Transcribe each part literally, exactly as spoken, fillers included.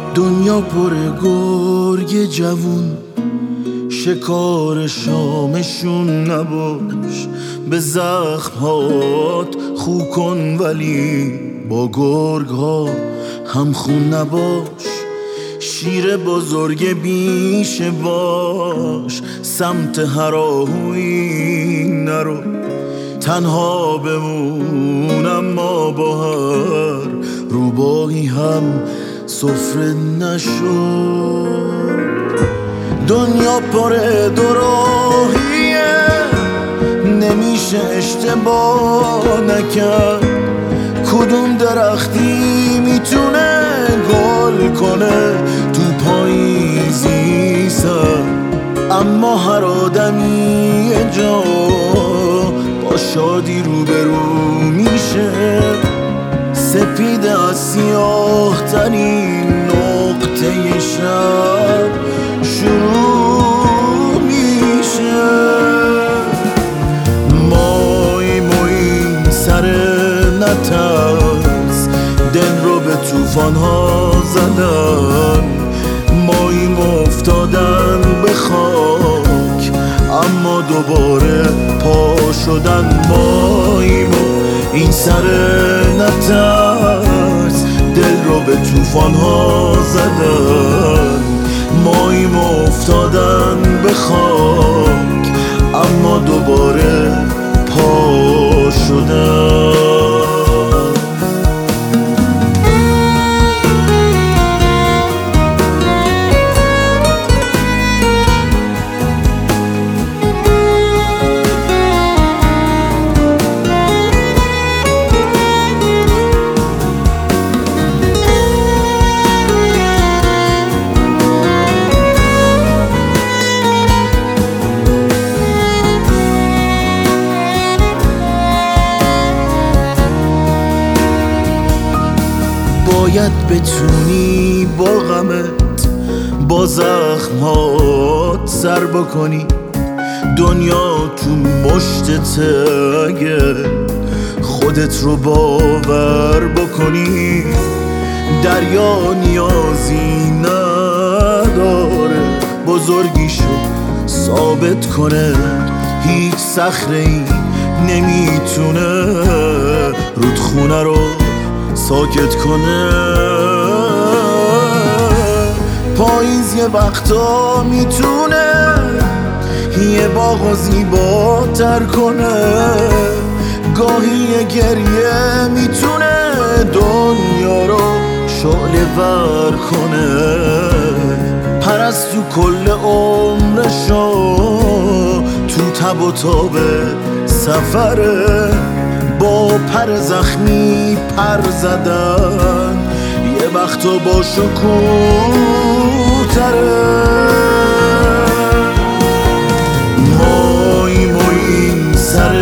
دنیا پر گرگ جوون، شکار شامشون نباش. به زخمات خو کن ولی با گرگ ها هم خون نباش. شیر بزرگ بیشه باش، سمت هراهوی نرو. تنها بمون اما با هر روباهی هم سفره نشو. دنیا پر دوراهیه، نمیشه اشتباه نکرد. کدوم درختی میتونه گل کنه تو پاییزی سر؟ اما هر آدمی یه جا با شادی روبرو میشه. سپید از سیاه ترین نقطه شب شروع میشه. مای مای سر نترس، دل رو به توفان ها زدن. ماییم افتادن به خاک اما دوباره پا شدن. ماییم این سر نترس، دل رو به توفان ها زدن. ماییم افتادن به خاک اما دوباره پا شدن. باید بتونی با غمت با زخمات سر بکنی. دنیا تو مشتته اگه خودت رو باور بکنی. دریا نیازی نداره بزرگیشو ثابت کنه. هیچ صخره‌ای نمیتونه رودخونه رو ساکت کنه. پاییز یه وقتا میتونه یه باغو زیباتر کنه. گاهی یه گریه میتونه دنیا رو شعله ور کنه. پرستو کل عمرشو تو تب و تاب سفره. با پر زخمی پر زدن یه وقتا با شکوتره. مای مای سر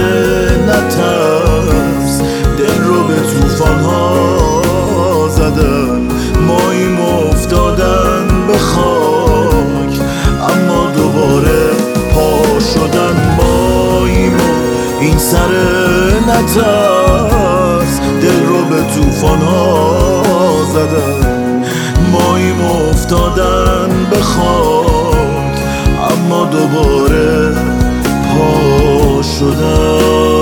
نترس، دل رو به توفان ها زدن. ماییم افتادن به خاک اما دوباره پا شدن. ماییم این سر نترس، دل رو به توفان ها زدن. ماییم افتادن به خاک اما دوباره پا شدن.